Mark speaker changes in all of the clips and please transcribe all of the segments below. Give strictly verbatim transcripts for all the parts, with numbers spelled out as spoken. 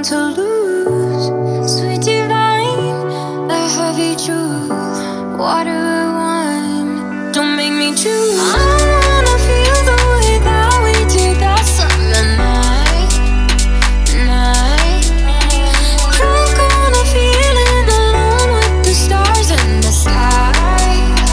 Speaker 1: to lose. Sweet divine, the heavy truth. Water or wine, don't make me choose. I wanna feel the way that we did that summer night, night. Drunk on a feeling, alone with the stars in the sky.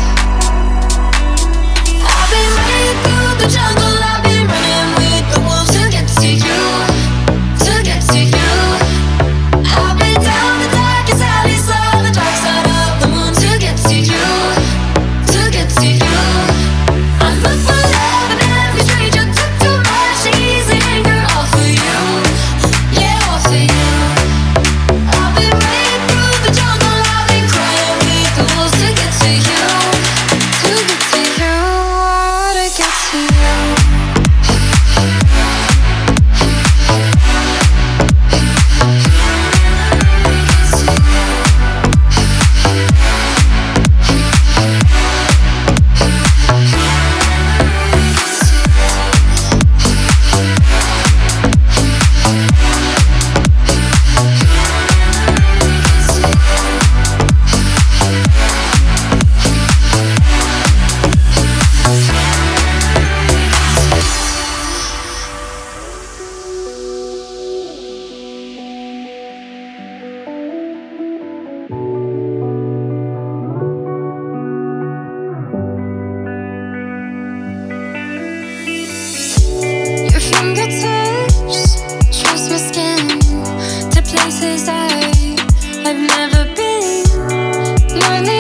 Speaker 1: I've been running through the jungle, I've been running with the wolves to get to you, to get to you. I've been down the darkest alleys of the dark side of the moon to get to you, to get to you. I look for love in every stranger, took too much easy anger, all for you, yeah, all for you. I've been running through the jungle, I've been crying with the wolves to get to you, to get to you, to get to you. Your fingertips trace my skin to places I, I've never been. Learning